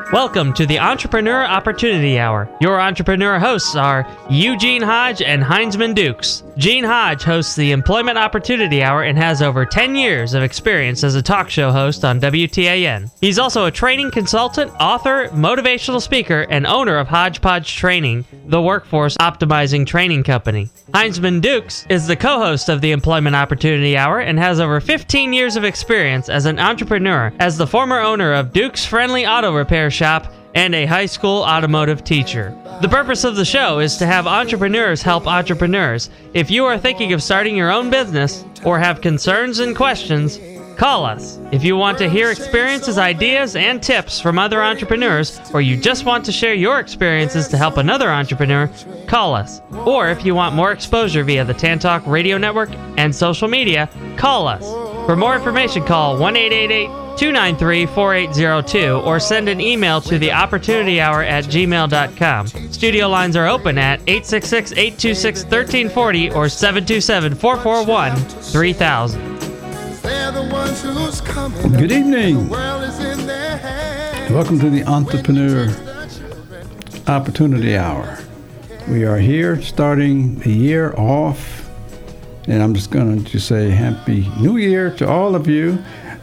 Welcome to the Entrepreneur Opportunity Hour. Your entrepreneur hosts are Eugene Hodge and Heinzman Dukes. Gene Hodge hosts the Employment Opportunity Hour and has over 10 years of experience as a talk show host on WTAN. He's also a training consultant, author, motivational speaker, and owner of Hodgepodge Training, the workforce optimizing training company. Heinzman Dukes is the co-host of the Employment Opportunity Hour and has over 15 years of experience as an entrepreneur, as the former owner of Dukes Friendly Auto Repair Shop and a high school automotive teacher. The purpose of the show is to have entrepreneurs help entrepreneurs. If you are thinking of starting your own business or have concerns and questions, call us. If you want to hear experiences, ideas, and tips from other entrepreneurs, or you just want to share your experiences to help another entrepreneur, call us. Or if you want more exposure via the Tantalk Radio Network and social media, call us. For more information, call 1-888-293-4802 or send an email to theopportunityhour@gmail.com. Studio lines are open at 866-826-1340 or 727-441-3000. Good evening. Welcome to the Entrepreneur Opportunity Hour. We are here starting the year off, and I'm just going to say Happy New Year to all of you.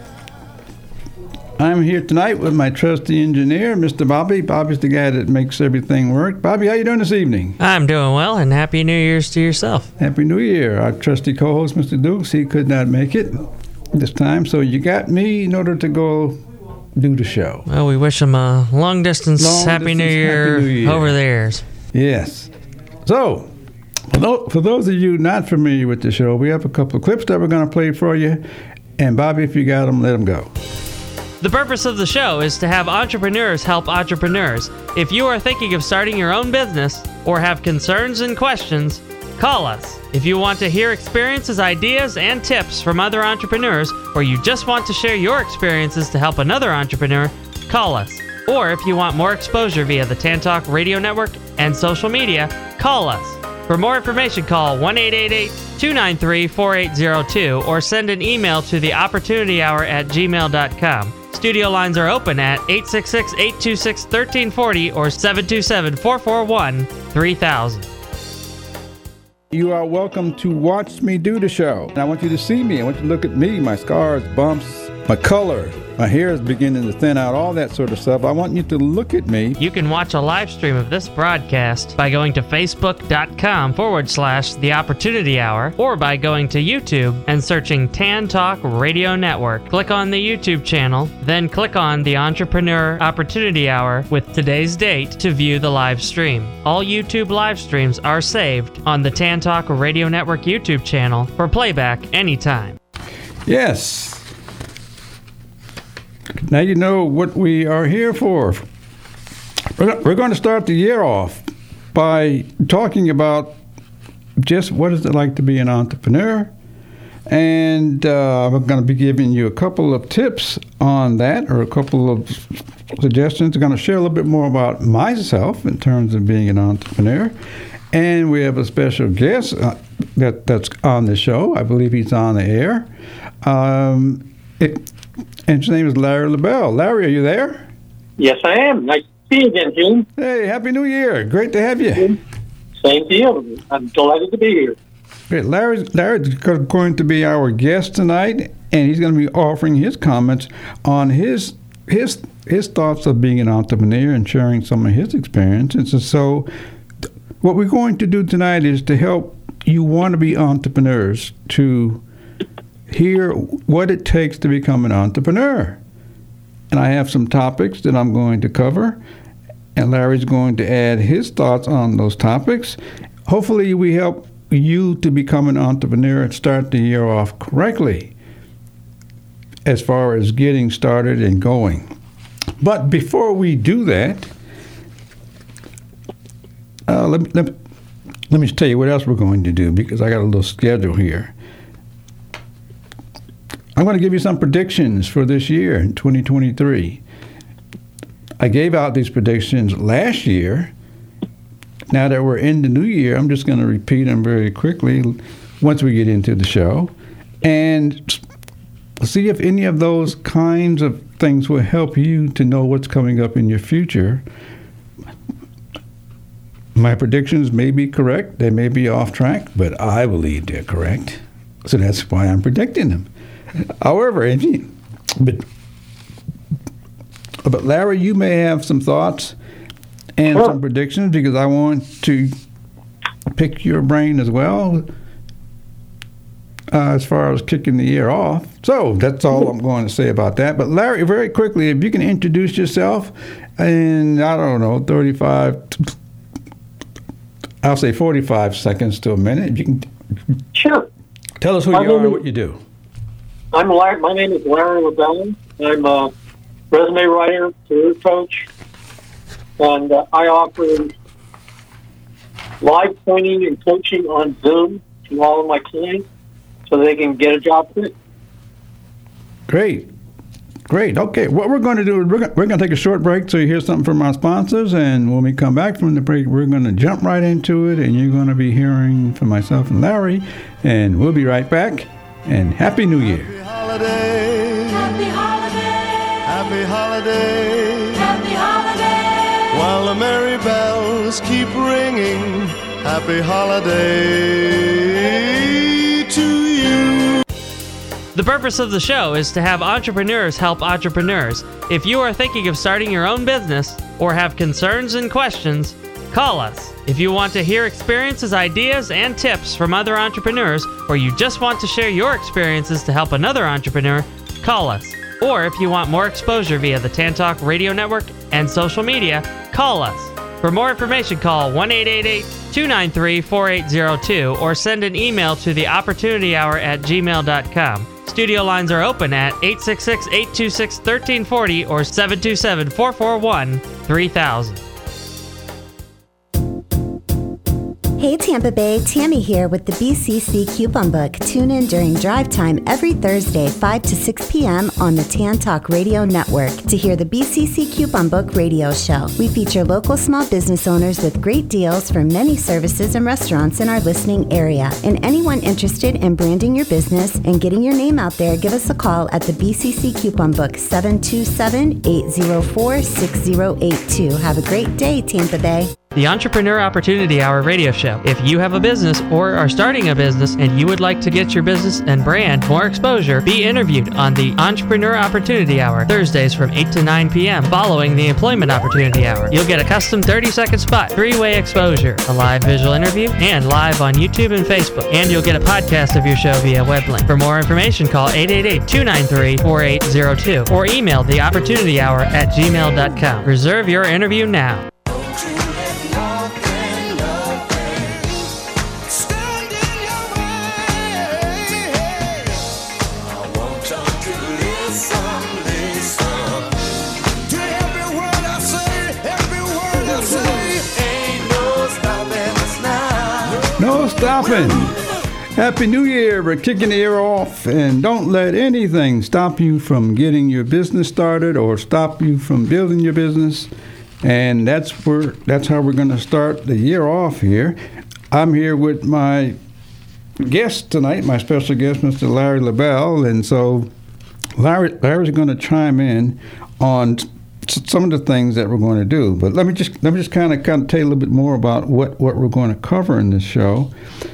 I'm here tonight with my trusty engineer, Mr. Bobby. Bobby's the guy that makes everything work. Bobby, how you doing this evening? I'm doing well, and Happy New Year's to yourself. Happy New Year. Our trusty co-host, Mr. Dukes, he could not make it this time, so you got me in order to go do the show. Well, we wish him a long distance Happy New Year over the years. Yes. So, for those of you not familiar with the show, we have a couple of clips that we're going to play for you. And Bobby, if you got them, let them go. The purpose of the show is to have entrepreneurs help entrepreneurs. If you are thinking of starting your own business or have concerns and questions, call us. If you want to hear experiences, ideas, and tips from other entrepreneurs, or you just want to share your experiences to help another entrepreneur, call us. Or if you want more exposure via the Tantalk Radio Network and social media, call us. For more information, call 1-888-293-4802 or send an email to theopportunityhour@gmail.com. Studio lines are open at 866-826-1340 or 727-441-3000. You are welcome to watch me do the show. And I want you to see me. I want you to look at me, my scars, bumps, my color. My hair is beginning to thin out, all that sort of stuff. I want you to look at me. You can watch a live stream of this broadcast by going to facebook.com/The Opportunity Hour or by going to YouTube and searching Tantalk Radio Network. Click on the YouTube channel, then click on the Entrepreneur Opportunity Hour with today's date to view the live stream. All YouTube live streams are saved on the Tantalk Radio Network YouTube channel for playback anytime. Yes. Now you know what we are here for. We're going to start the year off by talking about just what is it like to be an entrepreneur. And I'm going to be giving you a couple of tips on that, or a couple of suggestions. I'm going to share a little bit more about myself in terms of being an entrepreneur. And we have a special guest that's on the show. I believe he's on the air. And his name is Larry LaBelle. Larry, are you there? Yes, I am. Nice to see you again, Jim. Hey, Happy New Year. Great to have you. Same to you. I'm delighted to be here. Great. Larry's going to be our guest tonight, and he's going to be offering his comments on his thoughts of being an entrepreneur and sharing some of his experiences. And so what we're going to do tonight is to help you wannabe entrepreneurs to hear what it takes to become an entrepreneur. And I have some topics that I'm going to cover, and Larry's going to add his thoughts on those topics. Hopefully we help you to become an entrepreneur and start the year off correctly as far as getting started and going. But before we do that, let me tell you what else we're going to do, because I got a little schedule here. I'm going to give you some predictions for this year in 2023. I gave out these predictions last year. Now that we're in the new year, I'm just going to repeat them very quickly once we get into the show. And see if any of those kinds of things will help you to know what's coming up in your future. My predictions may be correct. They may be off track, but I believe they're correct. So that's why I'm predicting them. However, but Larry, you may have some thoughts and some predictions, because I want to pick your brain as well as far as kicking the year off. So that's all I'm going to say about that. But Larry, very quickly, if you can introduce yourself in, 45 seconds to a minute. If you can Sure. tell us who you are and what you do. I'm Larry. My name is Larry LaBelle. I'm a resume writer, career coach, and I offer live training and coaching on Zoom to all of my clients so they can get a job quick. Great. Okay, what we're going to do is we're going to take a short break so you hear something from our sponsors, and when we come back from the break, we're going to jump right into it, and you're going to be hearing from myself and Larry, and we'll be right back, and Happy New Year. Happy holiday. Happy holiday. Happy holiday. While the merry bells keep ringing, happy holiday to you. The purpose of the show is to have entrepreneurs help entrepreneurs. If you are thinking of starting your own business or have concerns and questions, call us. If you want to hear experiences, ideas, and tips from other entrepreneurs, or you just want to share your experiences to help another entrepreneur, call us. Or if you want more exposure via the Tantalk Radio Network and social media, call us. For more information, call 1-888-293-4802 or send an email to theopportunityhour@gmail.com. Studio lines are open at 866-826-1340 or 727-441-3000. Hey Tampa Bay, Tammy here with the BCC Coupon Book. Tune in during drive time every Thursday, 5 to 6 p.m. on the Tantalk Radio Network to hear the BCC Coupon Book radio show. We feature local small business owners with great deals for many services and restaurants in our listening area. And anyone interested in branding your business and getting your name out there, give us a call at the BCC Coupon Book, 727-804-6082. Have a great day, Tampa Bay. The Entrepreneur Opportunity Hour radio show. If you have a business or are starting a business and you would like to get your business and brand more exposure, be interviewed on the Entrepreneur Opportunity Hour, Thursdays from 8 to 9 p.m. following the Employment Opportunity Hour. You'll get a custom 30-second spot, 3-way exposure, a live visual interview, and live on YouTube and Facebook. And you'll get a podcast of your show via web link. For more information, call 888-293-4802 or email theopportunityhour@gmail.com. Reserve your interview now. No stopping. Happy New Year. We're kicking the year off, and don't let anything stop you from getting your business started or stop you from building your business. And that's how we're going to start the year off here. I'm here with my guest tonight, my special guest, Mr. Larry LaBelle. And so Larry's going to chime in on some of the things that we're going to do. But let me just kind of tell you a little bit more about what we're going to cover in this show.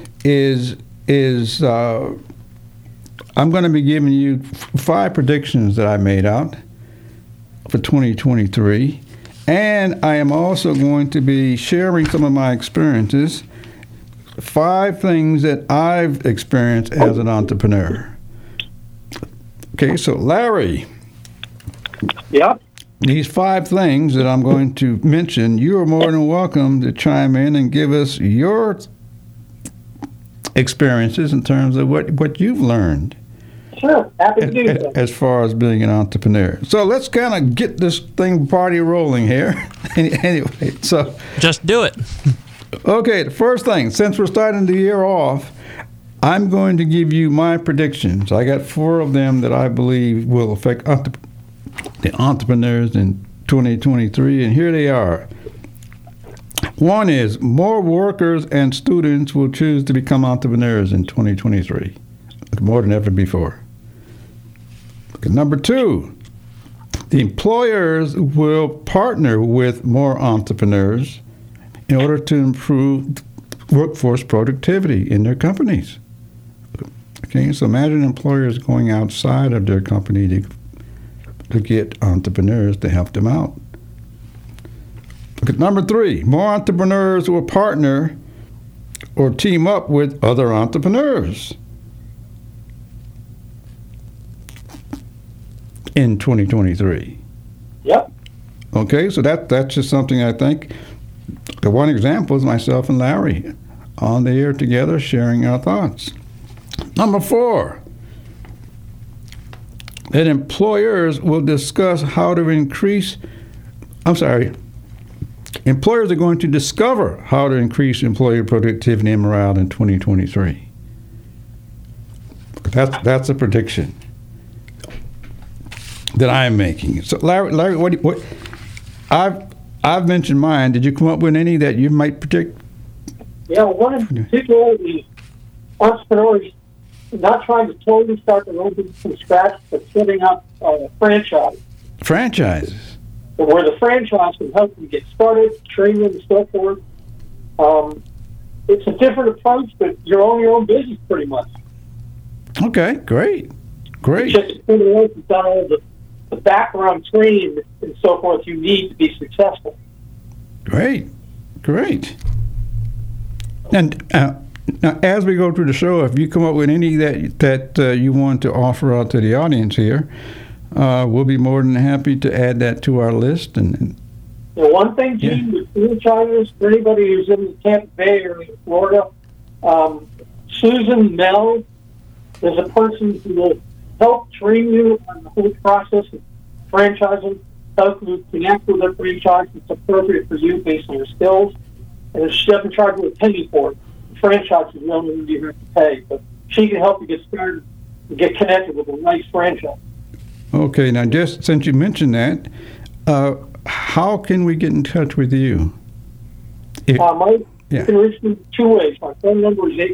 I'm going to be giving you 5 predictions that I made out for 2023. And I am also going to be sharing some of my experiences, 5 things that I've experienced as an entrepreneur. Okay, so Larry. Yeah. These 5 things that I'm going to mention, you are more than welcome to chime in and give us your experiences in terms of what you've learned. Sure. Happy to do so. As far as being an entrepreneur. So let's kind of get this party rolling here. Anyway, so. Just do it. Okay, the first thing, since we're starting the year off, I'm going to give you my predictions. I got 4 of them that I believe will affect the entrepreneurs in 2023, and here they are. One is more workers and students will choose to become entrepreneurs in 2023, more than ever before. Number 2, the employers will partner with more entrepreneurs in order to improve workforce productivity in their companies. Okay, so imagine employers going outside of their company to get entrepreneurs to help them out. Number 3, more entrepreneurs will partner or team up with other entrepreneurs in 2023. Yep. Okay, so that's just something I think. The one example is myself and Larry on the air together sharing our thoughts. Number 4, that employers will discuss how to employers are going to discover how to increase employee productivity and morale in 2023. That's a prediction that I'm making. So, Larry, what I've mentioned mine. Did you come up with any that you might predict? Yeah, one in particular is entrepreneurs not trying to totally start their own business from scratch, but setting up a franchise. Franchises. Where the franchise can help them get started, train them, and so forth. It's a different approach, but you own your own business pretty much. Okay, great. It's just you've done all the background training and so forth you need to be successful. Great. And now, as we go through the show, if you come up with any that you want to offer out to the audience here, we'll be more than happy to add that to our list. And one thing, Gene, with franchises, for anybody who's in the Tampa Bay area, Florida, Susan Mell is a person who will help train you on the whole process of franchising, help you connect with a franchise that's appropriate for you based on your skills. And she doesn't charge you a penny for it. The franchise is the only one you have to pay. But she can help you get started and get connected with a nice franchise. Okay, now just since you mentioned that, how can we get in touch with you? You can reach me 2 ways. My phone number is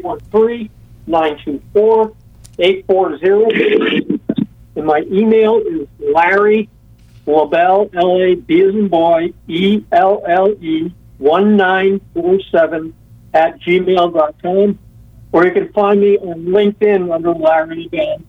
813-924-840. And my email is Larry LaBelle, L-A-B as in boy, E-L-L-E, 1947 @gmail.com. Or you can find me on LinkedIn under Larry LaBelle.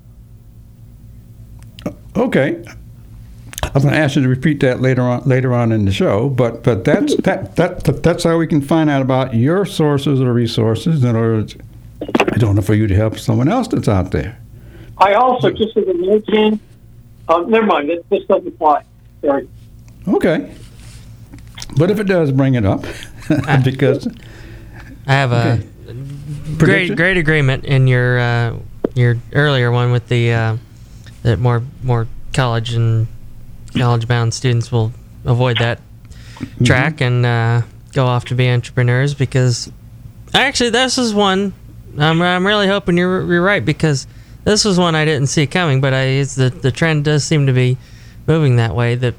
Okay. I'm going to ask you to repeat that later on in the show, but that's how we can find out about your sources or resources in order for you to help someone else that's out there. I also, just as a note, Jan, never mind, this doesn't apply. Sorry. Okay. But if it does, bring it up, because I have a great agreement in your earlier one with the that more college-bound students will avoid that track and go off to be entrepreneurs, because actually this is one I'm really hoping you're right, because this was one I didn't see coming, but the trend does seem to be moving that way, that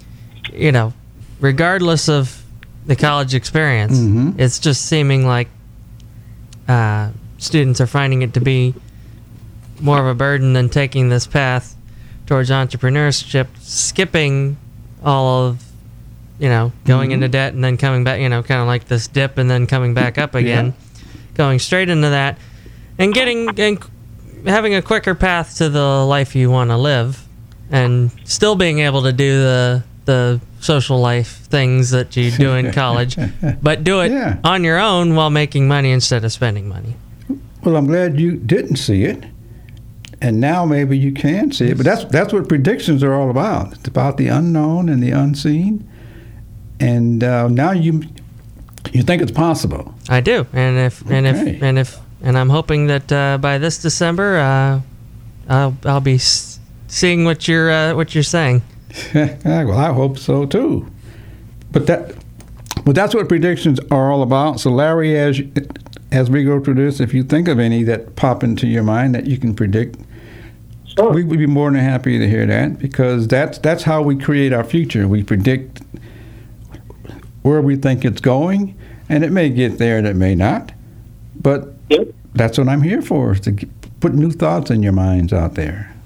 regardless of the college experience, it's just seeming like students are finding it to be more of a burden than taking this path towards entrepreneurship, skipping all of, going into debt and then coming back, kind of like this dip and then coming back up again, going straight into that, and having a quicker path to the life you want to live, and still being able to do the social life things that you do in college, but do it on your own while making money instead of spending money. Well, I'm glad you didn't see it, and now maybe you can see it. But that's what predictions are all about. It's about the unknown and the unseen. And now you think it's possible. I do, and I'm hoping that by this December, I'll be seeing what you're saying. Well, I hope so too. But that's what predictions are all about. So, Larry, as we go through this, if you think of any that pop into your mind that you can predict, sure, we would be more than happy to hear that, because that's how we create our future. We predict where we think it's going, and it may get there and it may not. But that's what I'm here for, is to put new thoughts in your minds out there.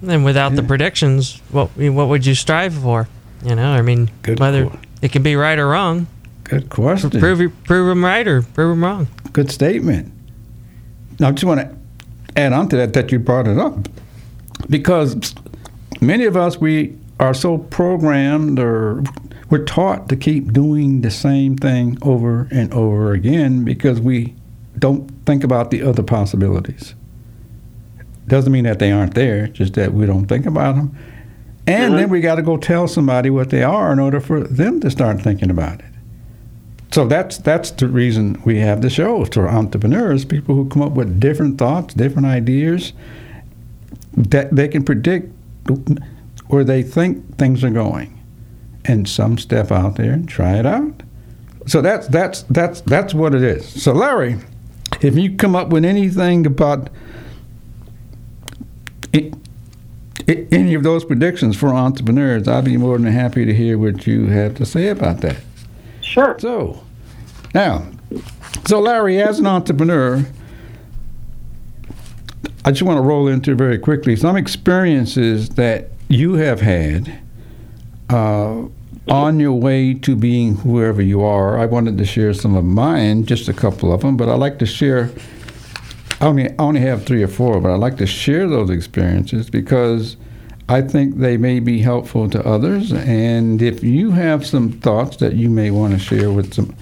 And without the predictions, what would you strive for? I mean, whether it can be right or wrong. Good question. Prove them right or prove them wrong. Good statement. Now, I just want to add on to that you brought it up. Because many of us, we are so programmed or we're taught to keep doing the same thing over and over again because we don't think about the other possibilities. Doesn't mean that they aren't there, just that we don't think about them. And then we got to go tell somebody what they are in order for them to start thinking about it. So that's the reason we have the show for entrepreneurs, people who come up with different thoughts, different ideas, that they can predict where they think things are going. And some step out there and try it out. So that's what it is. So Larry, if you come up with anything about any of those predictions for entrepreneurs, I'd be more than happy to hear what you have to say about that. Sure. So Larry, as an entrepreneur, I just want to roll into very quickly some experiences that you have had on your way to being whoever you are. I wanted to share some of mine, just a couple of them, but I like to share. I only have 3 or 4, but I like to share those experiences because I think they may be helpful to others. And if you have some thoughts that you may want to share with some,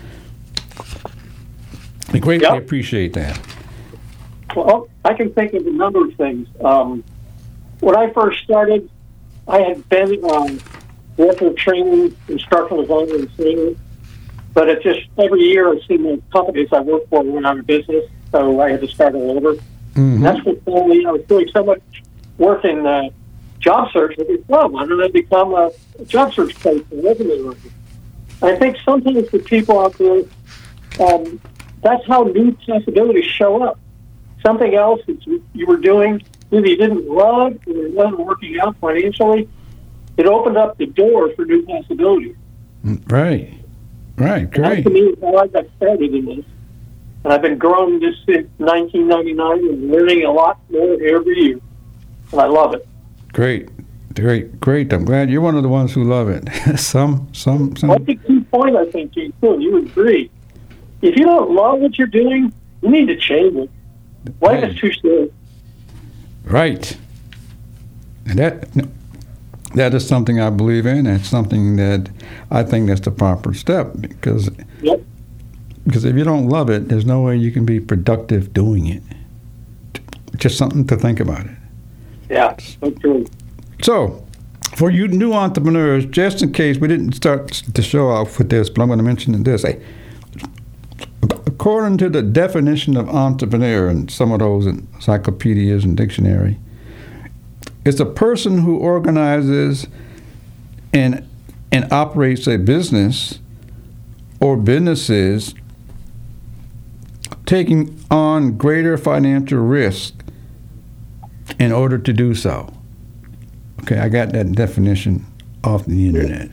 I greatly appreciate that. Well, I can think of a number of things. When I first started, I had been working training, instructional design and training, but it just every year I've seen the companies I work for went out of business, so I had to start all over. Mm-hmm. That's what told me I was doing so much work in job search. I thought, well, why don't I become a job search coach and resume writer? I think sometimes for people out there, that's how new possibilities show up. Something else that you were doing, maybe you didn't love or it wasn't working out financially, it opened up the door for new possibilities. Right, great. That to me is how I got started in this. And I've been growing this since 1999 and learning a lot more every year. And I love it. Great. I'm glad you're one of the ones who love it. some. That's a key point, I think, too. You would agree. If you don't love what you're doing, you need to change it. Life is too short. Right. And that is something I believe in. That's something that I think that's the proper step because if you don't love it, there's no way you can be productive doing it. Just something to think about it. Yeah, so true. So, for you new entrepreneurs, just in case we didn't start the show off with this, but I'm going to mention this. According to the definition of entrepreneur and some of those encyclopedias and dictionary, it's a person who organizes and operates a business or businesses taking on greater financial risk in order to do so. Okay, I got that definition off the internet.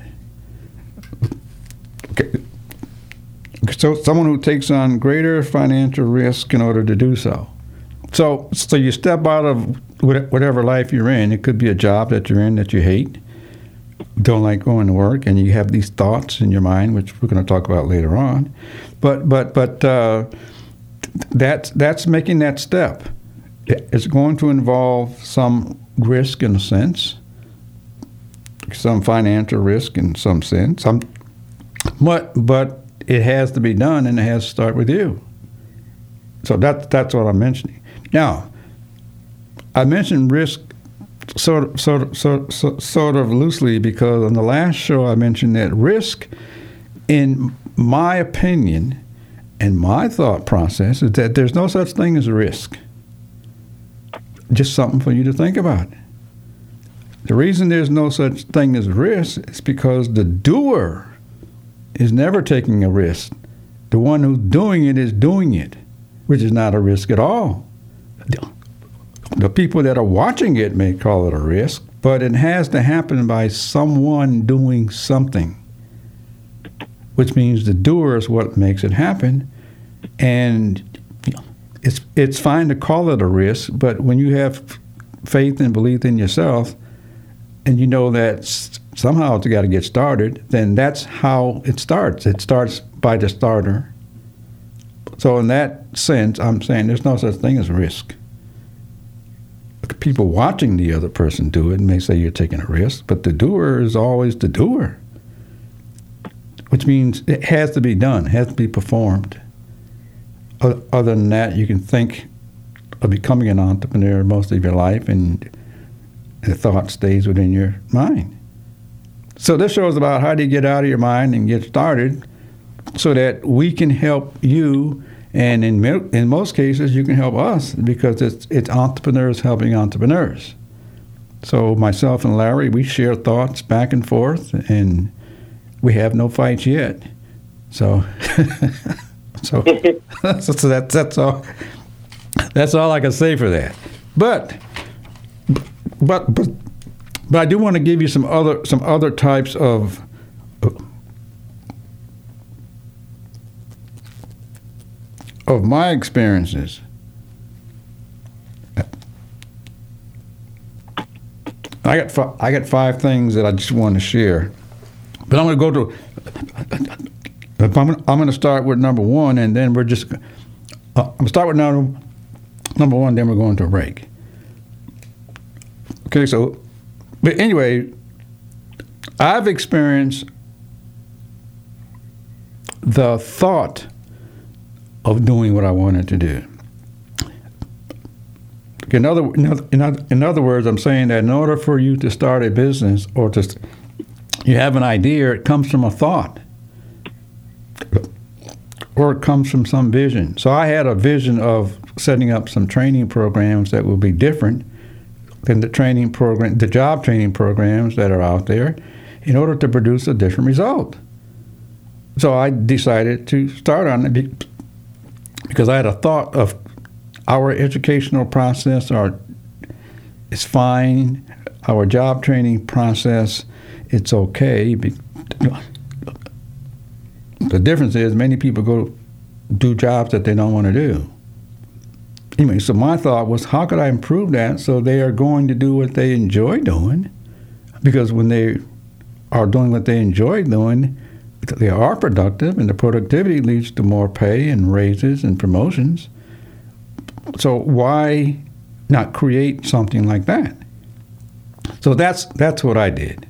Okay. So someone who takes on greater financial risk in order to do so. So you step out of whatever life you're in. It could be a job that you're in that you hate, don't like going to work, and you have these thoughts in your mind, which we're going to talk about later on. But that's making that step. It's going to involve some risk in a sense, some financial risk in some sense. But it has to be done, and it has to start with you. So that's what I'm mentioning. Now, I mentioned risk sort of loosely because on the last show I mentioned that risk, in my opinion and my thought process, is that there's no such thing as a risk. Just something for you to think about. The reason there's no such thing as risk is because the doer is never taking a risk. The one who's doing it is doing it, which is not a risk at all. The people that are watching it may call it a risk, but it has to happen by someone doing something, which means the doer is what makes it happen. And it's fine to call it a risk, but when you have faith and belief in yourself, and you know that somehow you got to get started, then that's how it starts. It starts by the starter. So in that sense, I'm saying there's no such thing as risk. People watching the other person do it may say you're taking a risk, but the doer is always the doer, which means it has to be done, it has to be performed. Other than that, you can think of becoming an entrepreneur most of your life, and the thought stays within your mind. So this show is about how do you get out of your mind and get started so that we can help you, and in most cases you can help us, because it's entrepreneurs helping entrepreneurs. So myself and Larry, we share thoughts back and forth, and we have no fights yet. So so that's all. That's all I can say for that. But I do want to give you some other types of my experiences. I got 5 things that I just want to share, but I'm going to go to. I'm going to start with number 1, and then we're just. I'm going to start with number 1, then we're going to a break. Okay, so, but anyway, I've experienced the thought of doing what I wanted to do. In other words, I'm saying that in order for you to start a business or you have an idea, it comes from a thought or it comes from some vision. So I had a vision of setting up some training programs that will be different than the job training programs that are out there, in order to produce a different result. So I decided to start on it because I had a thought of our educational process is fine, our job training process, it's okay. The difference is many people go do jobs that they don't want to do. Anyway, so my thought was, how could I improve that so they are going to do what they enjoy doing? Because when they are doing what they enjoy doing, they are productive, and the productivity leads to more pay and raises and promotions. So why not create something like that? So that's what I did.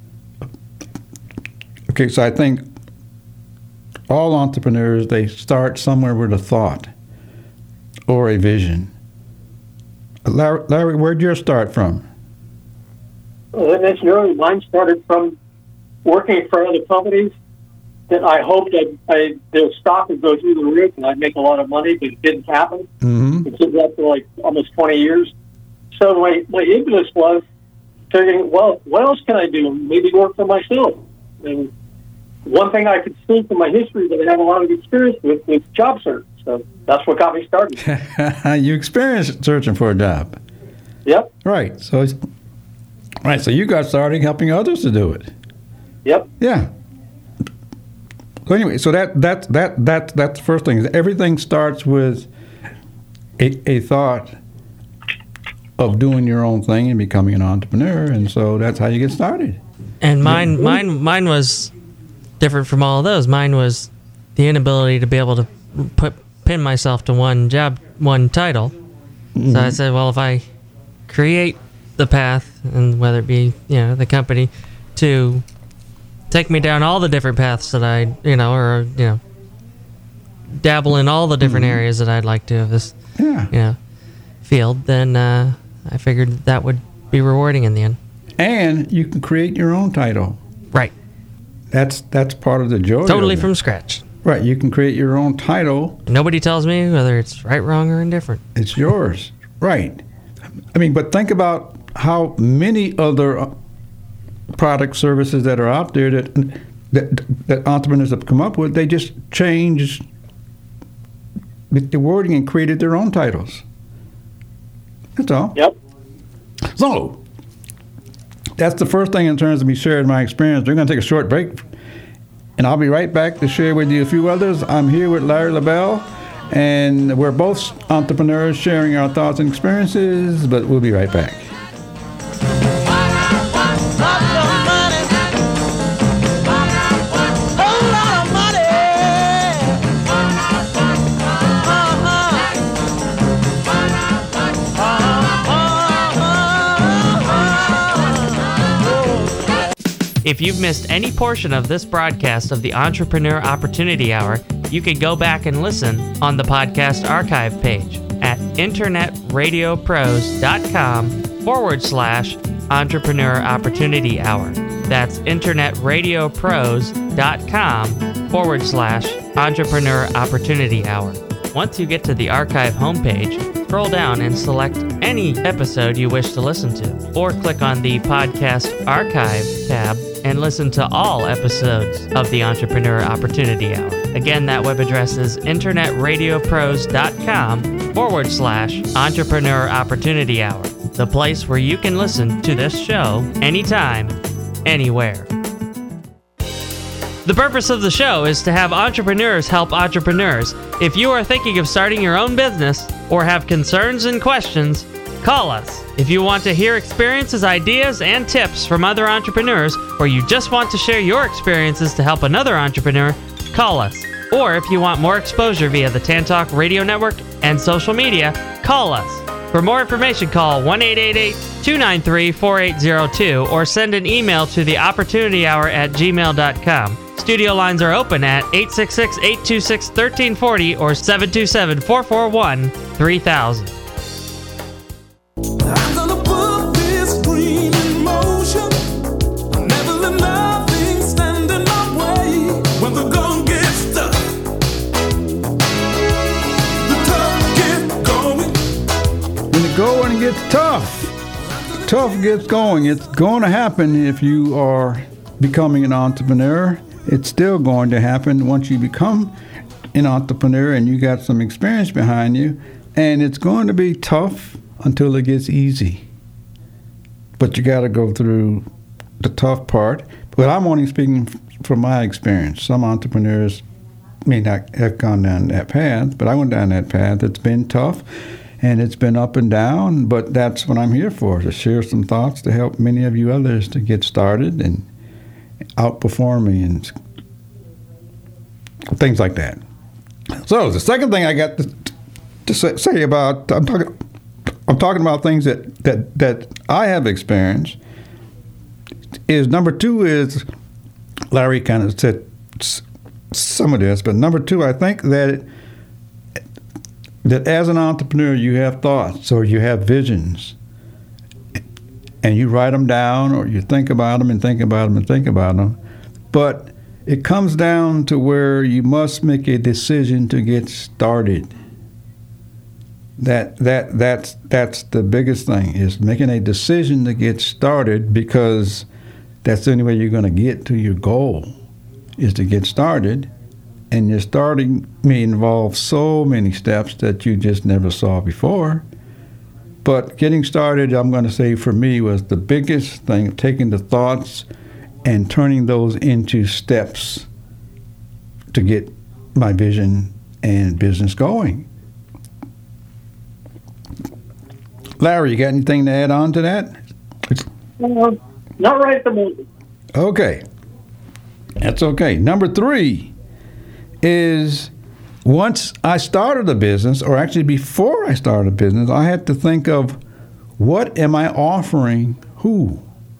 Okay, so I think all entrepreneurs, they start somewhere with a thought or a vision. Larry, where'd yours start from? Well, I mentioned earlier, mine started from working for other companies that I hoped that their stock would go through the roof and I'd make a lot of money, but it didn't happen. Mm-hmm. It took that for like almost 20 years. So my impetus was figuring, well, what else can I do? Maybe work for myself. And one thing I could see from my history that I have a lot of experience with was job search. So that's what got me started. You experienced searching for a job. Yep. Right. So you got started helping others to do it. Yep. Yeah. So anyway, so that's the first thing. Everything starts with a thought of doing your own thing and becoming an entrepreneur, and so that's how you get started. And mine was different from all of those. Mine was the inability to be able to pin myself to one job, one title. Mm-hmm. So I said, well, if I create the path, and whether it be the company, to take me down all the different paths that I dabble in all the different areas that I'd like to of this field, then I figured that would be rewarding in the end. And you can create your own title. Right. That's part of the joy. Totally from scratch. Right. You can create your own title. Nobody tells me whether it's right, wrong, or indifferent. It's yours. Right. I mean, but think about how many other product services that are out there that entrepreneurs have come up with, they just changed the wording and created their own titles. That's all. Yep. So that's the first thing in terms of me sharing my experience. We're going to take a short break, and I'll be right back to share with you a few others. I'm here with Larry LaBelle, and we're both entrepreneurs sharing our thoughts and experiences, but we'll be right back. If you've missed any portion of this broadcast of the Entrepreneur Opportunity Hour, you can go back and listen on the podcast archive page at internetradiopros.com/Entrepreneur Opportunity Hour. That's internetradiopros.com/Entrepreneur Opportunity Hour. Once you get to the archive homepage, scroll down and select any episode you wish to listen to, or click on the Podcast Archive tab and listen to all episodes of the Entrepreneur Opportunity Hour. Again, that web address is internetradiopros.com/Entrepreneur Opportunity Hour, the place where you can listen to this show anytime, anywhere. The purpose of the show is to have entrepreneurs help entrepreneurs. If you are thinking of starting your own business or have concerns and questions, call us. If you want to hear experiences, ideas, and tips from other entrepreneurs, or you just want to share your experiences to help another entrepreneur, call us. Or if you want more exposure via the Tantalk Radio Network and social media, call us. For more information, call 1-888-293-4802 or send an email to theopportunityhour@gmail.com. Studio lines are open at 866-826-1340 or 727-441-3000. I'm gonna put this dream in motion. I'll never let nothing stand in my way. When the gun gets tough, the tough get going. When the going gets tough gets going. It's going to happen if you are becoming an entrepreneur. It's still going to happen once you become an entrepreneur and you got some experience behind you. And it's going to be tough until it gets easy. But you got to go through the tough part. But I'm only speaking from my experience. Some entrepreneurs may not have gone down that path, but I went down that path. It's been tough, and it's been up and down, but that's what I'm here for, to share some thoughts to help many of you others to get started and outperform me and things like that. So the second thing I got to say about, I'm talking about things that I have experienced, is number two is, Larry kind of said some of this, but number two, I think that as an entrepreneur you have thoughts or you have visions and you write them down or you think about them and think about them and think about them, but it comes down to where you must make a decision to get started. That's the biggest thing, is making a decision to get started, because that's the only way you're going to get to your goal, is to get started. And your starting may involve so many steps that you just never saw before. But getting started, I'm going to say, for me, was the biggest thing, taking the thoughts and turning those into steps to get my vision and business going. Larry, you got anything to add on to that? Not right at the moment. Okay. That's okay. Number three is, once I started a business, or actually before I started a business, I had to think of, what am I offering who?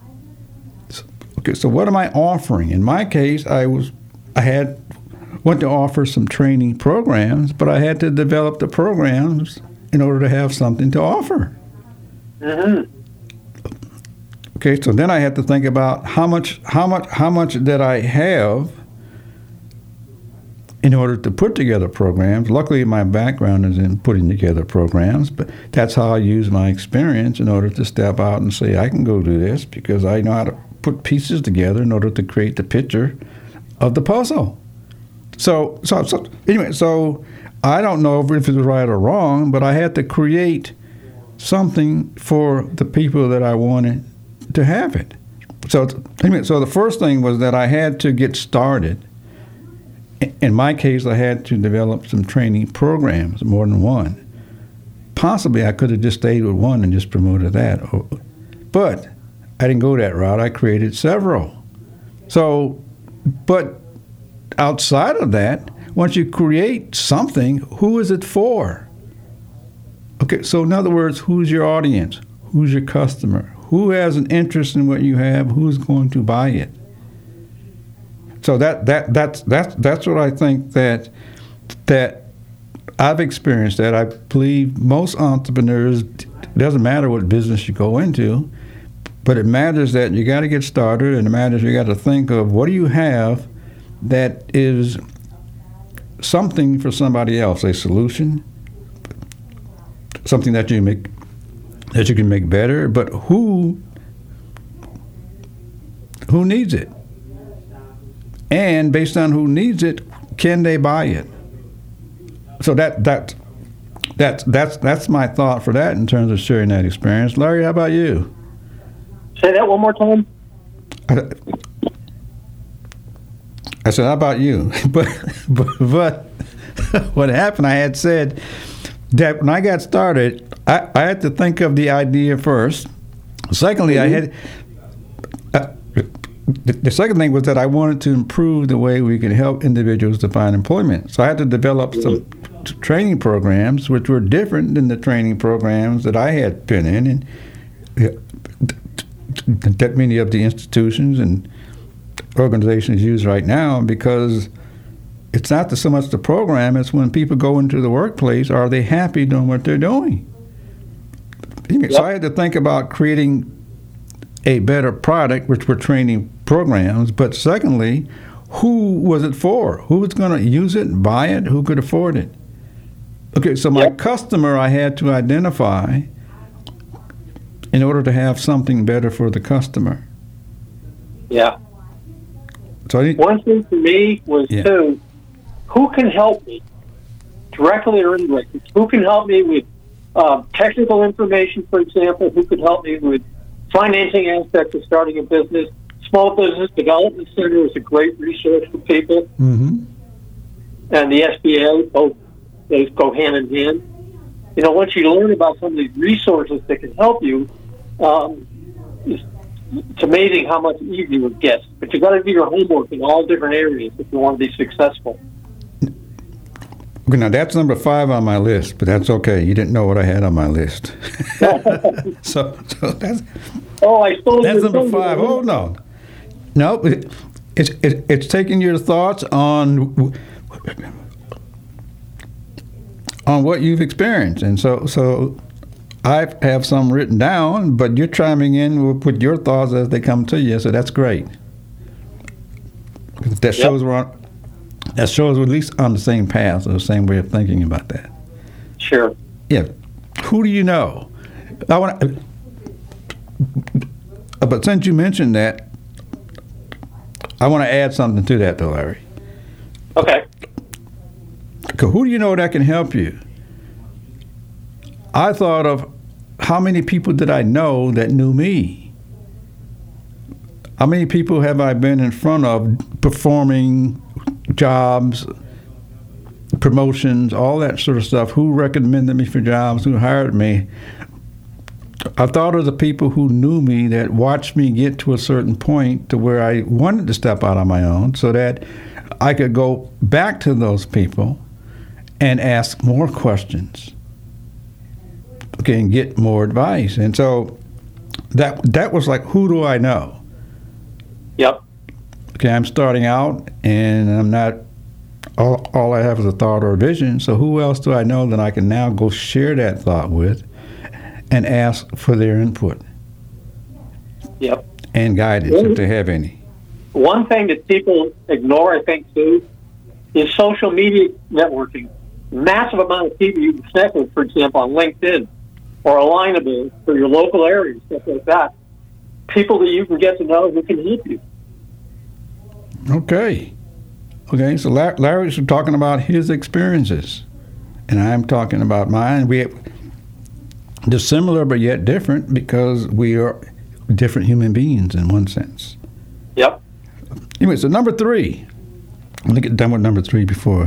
So what am I offering? In my case, I want to offer some training programs, but I had to develop the programs in order to have something to offer. Mm-hmm. Okay, so then I had to think about how much that I have in order to put together programs. Luckily, my background is in putting together programs, but that's how I use my experience in order to step out and say, I can go do this, because I know how to put pieces together in order to create the picture of the puzzle. So anyway, so I don't know if it's right or wrong, but I had to create something for the people that I wanted to have it. So the first thing was that I had to get started. In my case, I had to develop some training programs, more than one. Possibly I could have just stayed with one and just promoted that. But I didn't go that route. I created several. So, but outside of that, once you create something, who is it for? Okay, so in other words, who's your audience? Who's your customer? Who has an interest in what you have? Who's going to buy it? So that's what I think that I've experienced. That I believe most entrepreneurs, it doesn't matter what business you go into, but it matters that you got to get started, and it matters you got to think of what do you have that is something for somebody else, a solution, something that you can make better, but who needs it? And based on who needs it, can they buy it? So that's my thought for that in terms of sharing that experience. Larry, how about you? Say that one more time. I said, how about you? but what happened, I had said that when I got started, I had to think of the idea first. Secondly, I had the second thing was that I wanted to improve the way we could help individuals to find employment. So I had to develop some training programs which were different than the training programs that I had been in, and that many of the institutions and organizations use right now, because it's not so much the program, it's when people go into the workplace, are they happy doing what they're doing? So I had to think about creating a better product, which were training programs, but secondly, who was it for? Who was going to use it, buy it, who could afford it? Okay, so my customer I had to identify in order to have something better for the customer. Yeah. So one thing for me was, too, who can help me, directly or indirectly? Who can help me with technical information, for example? Who could help me with financing aspects of starting a business? Small Business Development Center is a great resource for people. Mm-hmm. And the SBA, both those go hand in hand. You know, once you learn about some of these resources that can help you, it's amazing how much easier it gets. But you got to do your homework in all different areas if you want to be successful. Okay, now that's number 5 on my list, but that's okay. You didn't know what I had on my list. so that's. Oh, I stole that's your number thunder. 5. Oh no, it's taking your thoughts on what you've experienced, and so I have some written down, but you're chiming in with your thoughts as they come to you, so that's great. That shows we're at least on the same path, or the same way of thinking about that. Sure. Yeah. Who do you know? But since you mentioned that, I want to add something to that, though, Larry. Okay. Who do you know that can help you? I thought of how many people did I know that knew me? How many people have I been in front of performing jobs, promotions, all that sort of stuff? Who recommended me for jobs? Who hired me? I thought of the people who knew me that watched me get to a certain point to where I wanted to step out on my own so that I could go back to those people and ask more questions, okay, and get more advice. And so that was like, who do I know? Yep. Okay, I'm starting out, and I'm not, all I have is a thought or a vision, so who else do I know that I can now go share that thought with and ask for their input? Yep. And guidance, if they have any. One thing that people ignore, I think, too, is social media networking. Massive amount of people you can connect with, for example, on LinkedIn or Alignable for your local area, stuff like that. People that you can get to know who can help you. Okay, so Larry's talking about his experiences, and I'm talking about mine. They're similar but yet different because we are different human beings in one sense. Yep. Anyway, so number 3. Let me get done with number 3 before.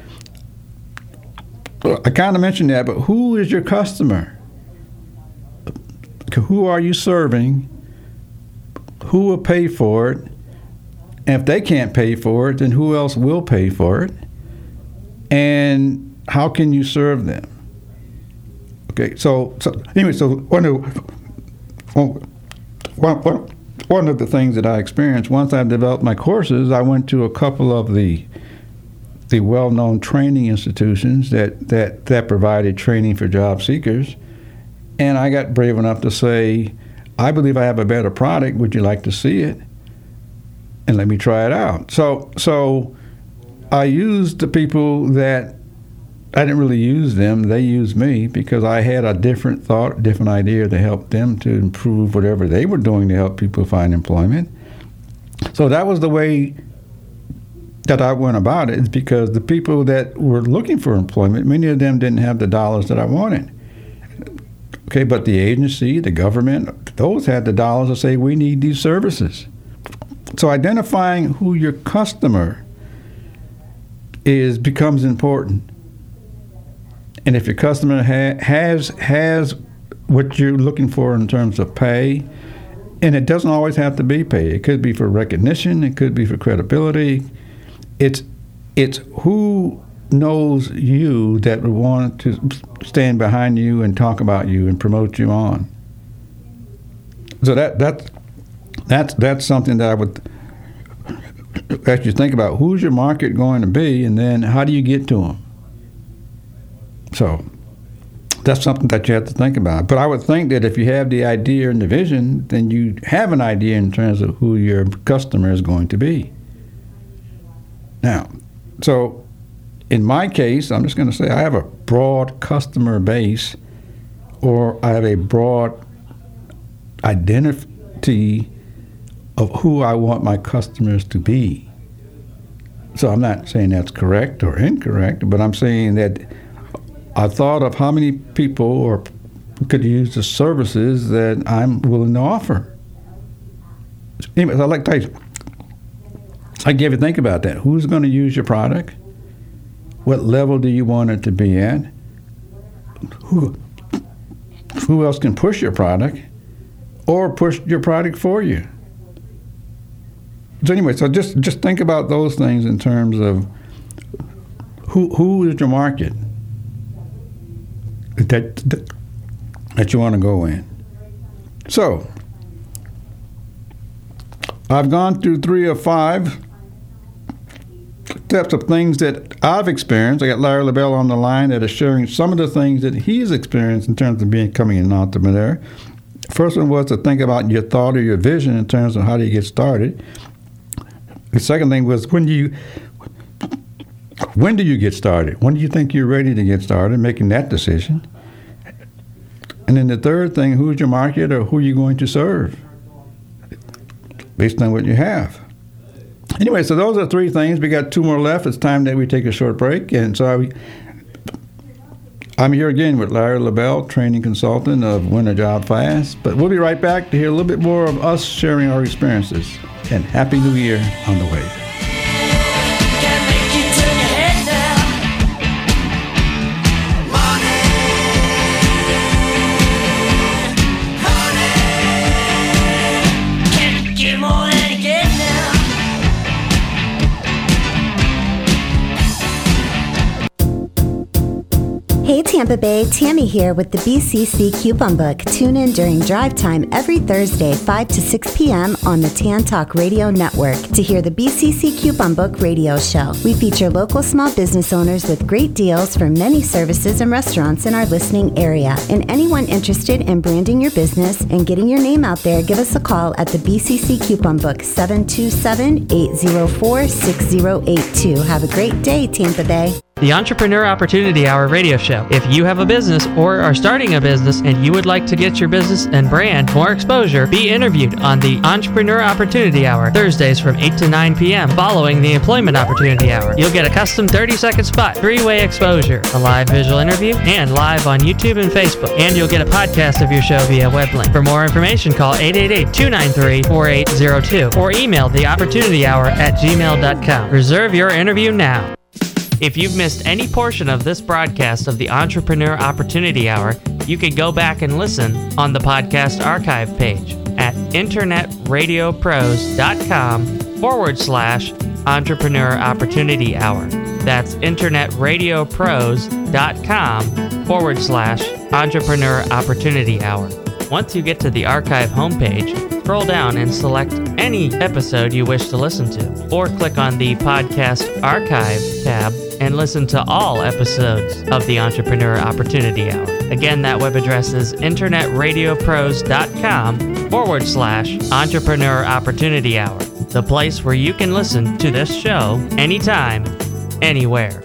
I kind of mentioned that, but who is your customer? Who are you serving? Who will pay for it? And if they can't pay for it, then who else will pay for it? And how can you serve them? Okay, so anyway, so one one of the things that I experienced once I developed my courses, I went to a couple of the well-known training institutions that provided training for job seekers, and I got brave enough to say, I believe I have a better product. Would you like to see it? And let me try it out. So I used the people that I didn't really use them. They used me because I had a different thought, different idea to help them to improve whatever they were doing to help people find employment. So that was the way that I went about it, is because the people that were looking for employment, many of them didn't have the dollars that I wanted. Okay, but the agency, the government, those had the dollars to say, we need these services. So identifying who your customer becomes important. And if your customer has what you're looking for in terms of pay, and it doesn't always have to be pay. It could be for recognition. It could be for credibility. It's who knows you that would want to stand behind you and talk about you and promote you on. So that's something that I would ask you to think about. Who's your market going to be, and then how do you get to them? So that's something that you have to think about. But I would think that if you have the idea and the vision, then you have an idea in terms of who your customer is going to be. Now, so in my case, I'm just going to say I have a broad customer base, or I have a broad identity of who I want my customers to be. So I'm not saying that's correct or incorrect, but I'm saying that I thought of how many people could use the services that I'm willing to offer. Anyways, I'd like to tell you, I give you think about that. Who's going to use your product? What level do you want it to be at? Who else can push your product or push your product for you? So anyway, so just think about those things in terms of who is your market that you want to go in. So I've gone through 3 or 5 steps of things that I've experienced. I got Larry LaBelle on the line that is sharing some of the things that he's experienced in terms of becoming an entrepreneur. First one was to think about your thought or your vision in terms of how do you get started. The second thing was when do you get started? When do you think you're ready to get started, making that decision? And then the third thing, who's your market or who are you going to serve based on what you have? Anyway, so those are 3 things. We got 2 more left. It's time that we take a short break. And so I'm here again with Larry LaBelle, training consultant of Winter Job Fast. But we'll be right back to hear a little bit more of us sharing our experiences. And Happy New Year on the way. Hey Tampa Bay, Tammy here with the BCC Coupon Book. Tune in during drive time every Thursday, 5 to 6 p.m. on the Tan Talk Radio Network to hear the BCC Coupon Book radio show. We feature local small business owners with great deals for many services and restaurants in our listening area. And anyone interested in branding your business and getting your name out there, give us a call at the BCC Coupon Book, 727-804-6082. Have a great day, Tampa Bay. The Entrepreneur Opportunity Hour radio show. If you have a business or are starting a business and you would like to get your business and brand more exposure, be interviewed on the Entrepreneur Opportunity Hour, Thursdays from 8 to 9 p.m. following the Employment Opportunity Hour. You'll get a custom 30-second spot, 3-way exposure, a live visual interview, and live on YouTube and Facebook. And you'll get a podcast of your show via web link. For more information, call 888-293-4802 or email theopportunityhour@gmail.com. Reserve your interview now. If you've missed any portion of this broadcast of the Entrepreneur Opportunity Hour, you can go back and listen on the podcast archive page at internetradiopros.com/Entrepreneur Opportunity Hour. That's internetradiopros.com/Entrepreneur Opportunity Hour. Once you get to the archive homepage, scroll down and select any episode you wish to listen to, or click on the Podcast Archive tab and listen to all episodes of the Entrepreneur Opportunity Hour. Again, that web address is internetradiopros.com/Entrepreneur Opportunity Hour, the place where you can listen to this show anytime, anywhere.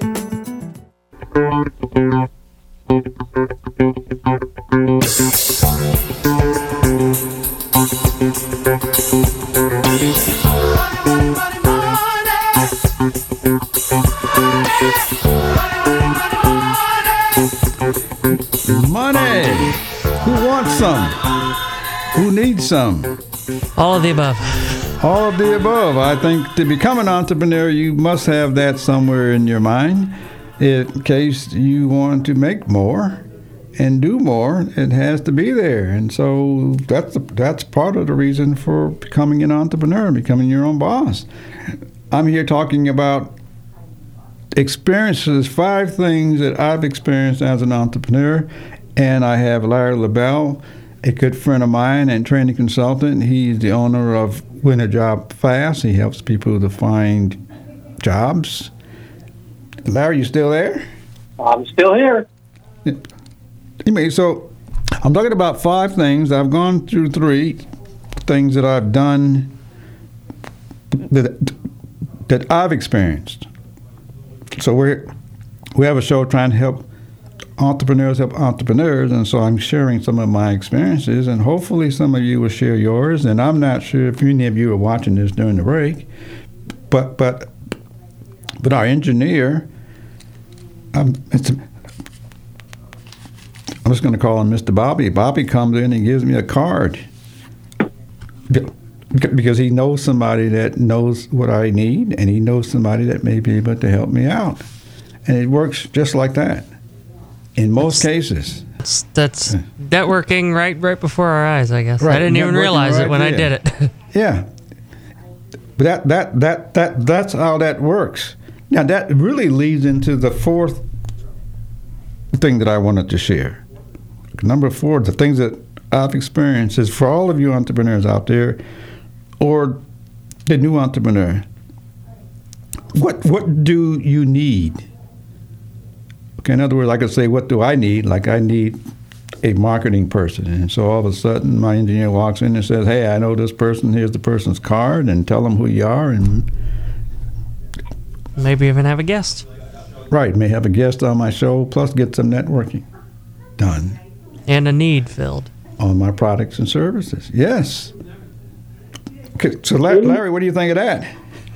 Money! Who wants some? Who needs some? All of the above. All of the above. I think to become an entrepreneur, you must have that somewhere in your mind. In case you want to make more and do more, it has to be there. And so that's part of the reason for becoming an entrepreneur, becoming your own boss. I'm here talking about experiences, 5 things that I've experienced as an entrepreneur. And I have Larry LaBelle, a good friend of mine and training consultant. He's the owner of Win a Job Fast. He helps people to find jobs. Larry, you still there? I'm still here. Anyway, so I'm talking about 5 things. I've gone through 3 things that I've done that I've experienced. So we have a show trying to help entrepreneurs, and so I'm sharing some of my experiences, and hopefully some of you will share yours. And I'm not sure if any of you are watching this during the break, but our engineer, I'm just going to call him Mr. Bobby. Bobby comes in and gives me a card because he knows somebody that knows what I need, and he knows somebody that may be able to help me out. And it works just like that in most cases. That's networking right before our eyes, I guess. Right, I didn't even realize it when I did it. Yeah. But that's how that works. Now, that really leads into the 4th thing that I wanted to share. Number 4, the things that I've experienced is for all of you entrepreneurs out there, or the new entrepreneur, what do you need? Okay, in other words, I could say, what do I need? Like, I need a marketing person. And so all of a sudden, my engineer walks in and says, hey, I know this person. Here's the person's card, and tell them who you are. And maybe even have a guest. Right, may have a guest on my show, plus get some networking done. And a need filled. On my products and services, yes. Okay, so Larry, what do you think of that?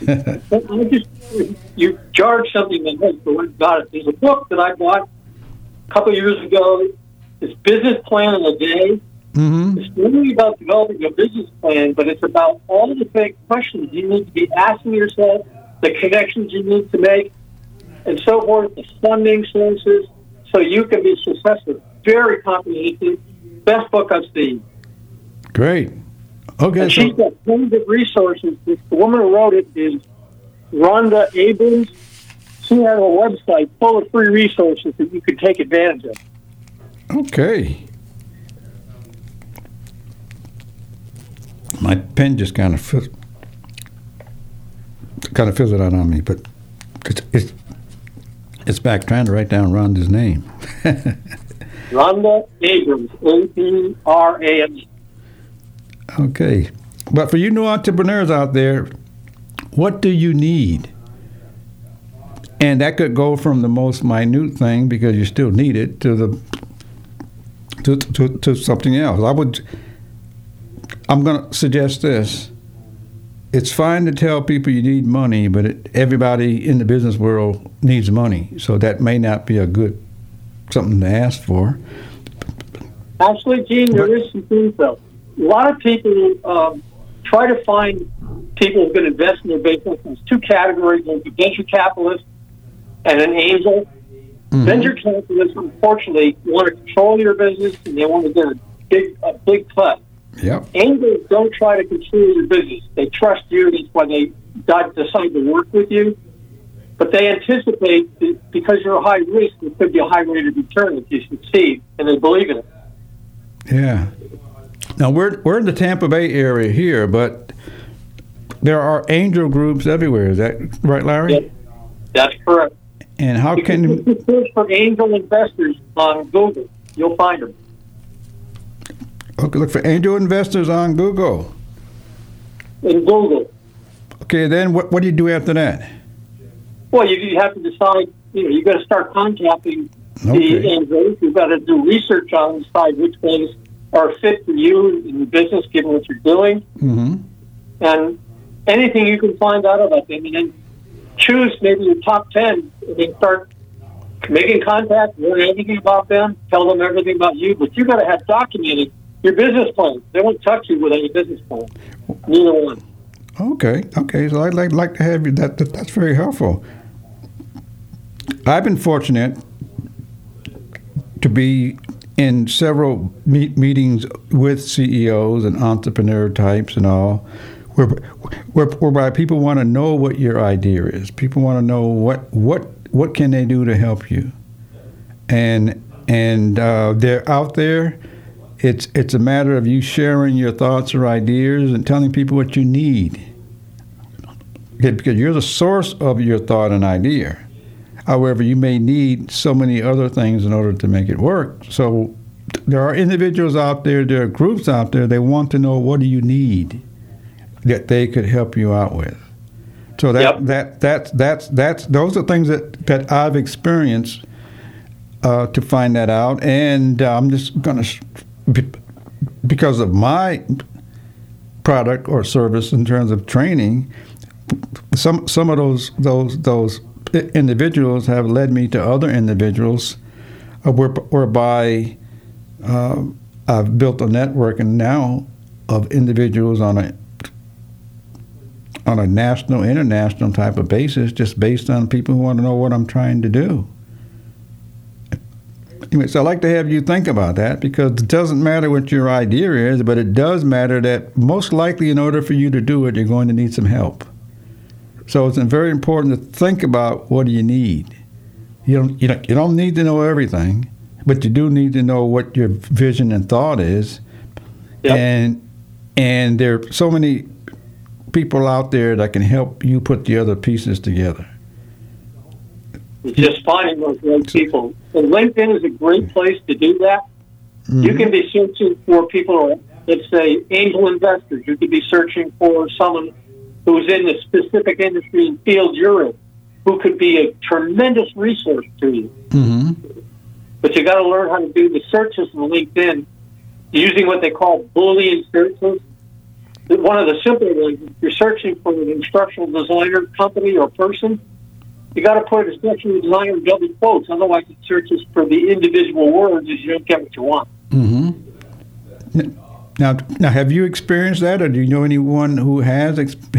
You jarred something in my head, but I got it. There's a book that I bought a couple of years ago. It's Business Plan in a Day. Mm-hmm. It's really about developing a business plan, but it's about all the big questions you need to be asking yourself, the connections you need to make, and so forth, the funding sources, so you can be successful. Very comprehensive. Best book I've seen. Great. Okay. And she's got tons of resources. The woman who wrote it is Rhonda Abrams. She has a website full of free resources that you can take advantage of. Okay. My pen just kind of fizzled out on me, but it's back trying to write down Rhonda's name. Rhonda Abrams, A-B-R-A-M. Okay. But for you new entrepreneurs out there, what do you need? And that could go from the most minute thing, because you still need it, to something else. I'm going to suggest this. It's fine to tell people you need money, but everybody in the business world needs money. So that may not be something to ask for. Actually, Gene, there is some things, though. A lot of people try to find people who can invest in their business. There's 2 categories. There's a venture capitalist and an angel. Mm-hmm. Venture capitalists, unfortunately, want to control your business, and they want to get a big cut. Yep. Angels don't try to control your business. They trust you. That's why they decide to work with you. But they anticipate that because you're a high risk, there could be a high rate of return if you succeed, and they believe in it. Yeah. Now we're in the Tampa Bay area here, but there are angel groups everywhere. Is that right, Larry? Yep. That's correct. And how can you search for angel investors on Google? You'll find them. Okay, look for angel investors on Google. In Google. Okay, then what do you do after that? Well, you have to decide. You've got to start contacting the angels. You've got to do research on decide which ones are fit for you in your business, given what you're doing, and anything you can find out about them, and then choose maybe your top 10, and then start making contact, learn everything about them, tell them everything about you. But you got to have documented your business plan. They won't touch you without your business plan. Neither one. Okay. So I'd like to have you. That's very helpful. I've been fortunate to be in several meetings with CEOs and entrepreneur types and all, whereby people want to know what your idea is. People want to know what can they do to help you, and they're out there. It's a matter of you sharing your thoughts or ideas and telling people what you need, because you're the source of your thought and idea. However, you may need so many other things in order to make it work. So there are individuals out there, there are groups out there, they want to know what do you need that they could help you out with. So that's those are things that I've experienced to find that out. And I'm just going to, because of my product or service in terms of training, some of those individuals have led me to other individuals, whereby I've built a network and now of individuals on a national, international type of basis, just based on people who want to know what I'm trying to do. Anyway, so I'd like to have you think about that, because it doesn't matter what your idea is, but it does matter that most likely in order for you to do it, you're going to need some help. So it's very important to think about what do you need. You don't need to know everything, but you do need to know what your vision and thought is. Yep. And there are so many people out there that can help you put the other pieces together. Just finding those right people. And LinkedIn is a great place to do that. Mm-hmm. You can be searching for people, let's say, angel investors. You could be searching for someone who's in the specific industry and field you're in, who could be a tremendous resource to you. Mm-hmm. But you got to learn how to do the searches on LinkedIn using what they call Boolean searches. One of the simpler ones, if you're searching for an instructional designer company or person, you got to put instructional designer in double quotes. Otherwise, it searches for the individual words and you don't get what you want. Mm-hmm. Now, have you experienced that, or do you know anyone who has?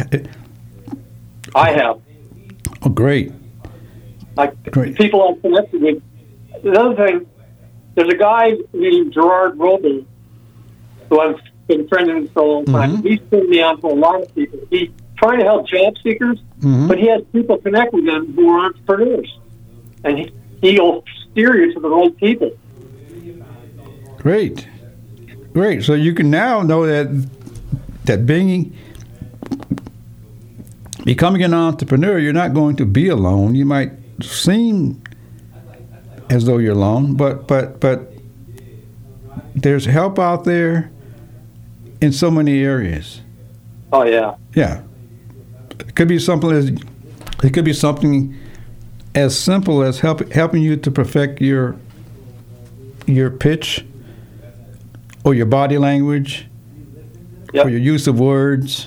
I have. Oh, great. Great. People I'm connected with. The other thing, there's a guy named Gerard Roble, who I've been friendly with for a long time. Mm-hmm. He's put me on to a lot of people. He's trying to help job seekers, mm-hmm. but he has people connect with them who are entrepreneurs. And he'll steer you to the right people. Great. So you can now know that becoming an entrepreneur, you're not going to be alone. You might seem as though you're alone, but there's help out there in so many areas. Oh yeah. Yeah. It could be something as simple as helping you to perfect your pitch, or your body language, yep. or your use of words.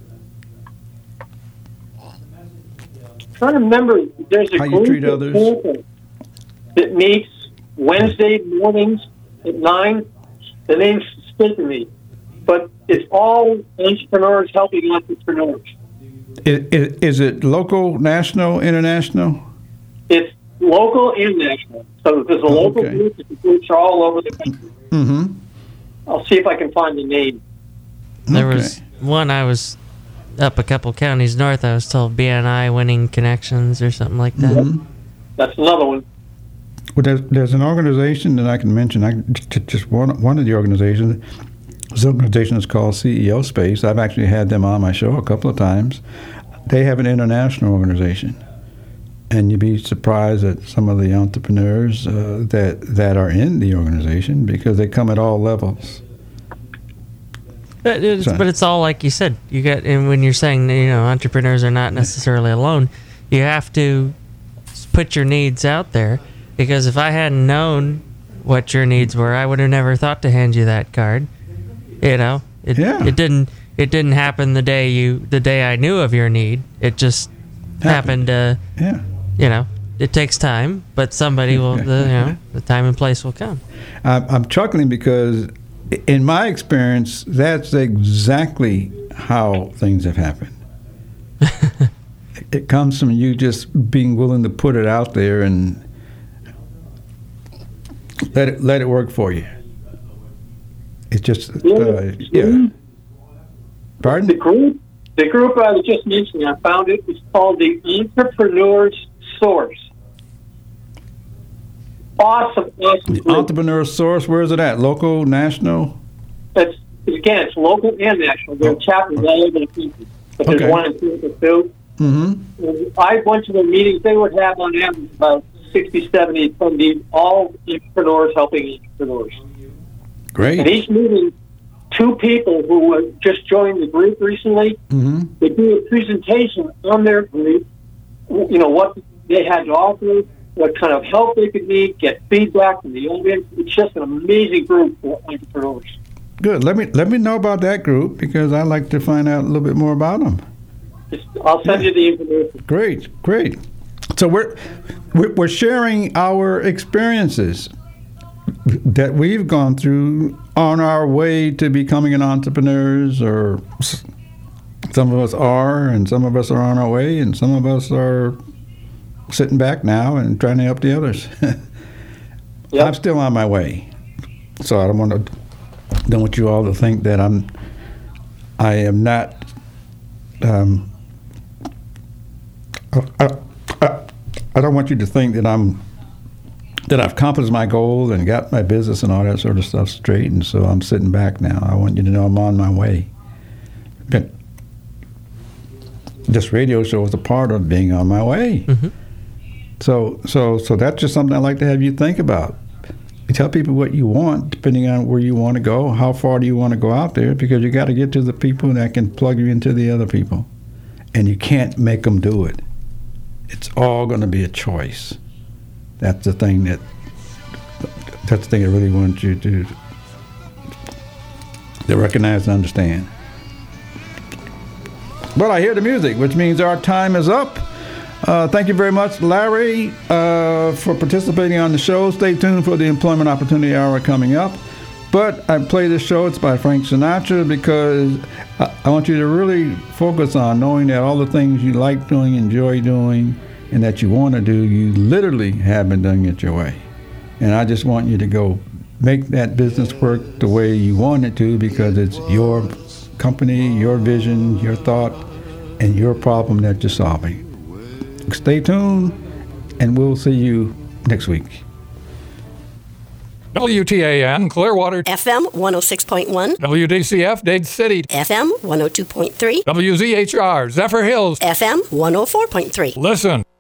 Trying to remember, there's a how group you treat others that meets Wednesday mornings at 9. The name's escaping me, but it's all entrepreneurs helping entrepreneurs. Is it local, national, international? It's local and national. So there's a local group, the groups are all over the country. Mm-hmm. I'll see if I can find the name. There was one I was up a couple counties north, I was told BNI Winning Connections or something like that. Mm-hmm. That's another one. Well, there's an organization that I can mention. Just one of the organizations. This organization is called CEO Space. I've actually had them on my show a couple of times. They have an international organization. And you'd be surprised at some of the entrepreneurs that are in the organization because they come at all levels. But it's all like you said. And when you're saying entrepreneurs are not necessarily alone, you have to put your needs out there. Because if I hadn't known what your needs were, I would have never thought to hand you that card. It didn't happen the day I knew of your need. It just happened. It takes time, but somebody will. The time and place will come. I'm chuckling because, in my experience, that's exactly how things have happened. It comes from you just being willing to put it out there and let it work for you. It's just Pardon? The group I was just mentioning, I found it was called the Entrepreneur's Source. Awesome group. Entrepreneur's Source. Where is it at? Local, national? It's local and national. There are chapters all over the country, but there's one in Tampa too. Mm-hmm. I went to the meetings. They would have on average about 60, 70 attendees, all entrepreneurs helping entrepreneurs. Great. And each meeting, 2 people who just joined the group recently, they do a presentation on their group, what they had to offer, what kind of help they could need, get feedback from the audience. It's just an amazing group for entrepreneurs. Good. Let me know about that group because I'd like to find out a little bit more about them. I'll send you the information. Great. So we're sharing our experiences that we've gone through on our way to becoming an entrepreneurs, or some of us are, and some of us are on our way, and some of us are sitting back now and trying to help the others. Yep. I'm still on my way, so I don't want you all to think that I am not. I don't want you to think that I've accomplished my goal and got my business and all that sort of stuff straight, and so I'm sitting back now. I want you to know I'm on my way. But this radio show is a part of being on my way. Mm-hmm. So that's just something I'd like to have you think about. You tell people what you want, depending on where you want to go, how far do you want to go out there, because you got to get to the people that can plug you into the other people, and you can't make them do it. It's all going to be a choice. That's the thing I really want you to recognize and understand. Well, I hear the music, which means our time is up. Thank you very much, Larry, for participating on the show. Stay tuned for the Employment Opportunity Hour coming up. But I play this show, it's by Frank Sinatra, because I want you to really focus on knowing that all the things you like doing, enjoy doing, and that you want to do, you literally have been doing it your way. And I just want you to go make that business work the way you want it to, because it's your company, your vision, your thought, and your problem that you're solving. Stay tuned, and we'll see you next week. WTAN, Clearwater. FM 106.1. WDCF, Dade City. FM 102.3. WZHR, Zephyr Hills. FM 104.3. Listen.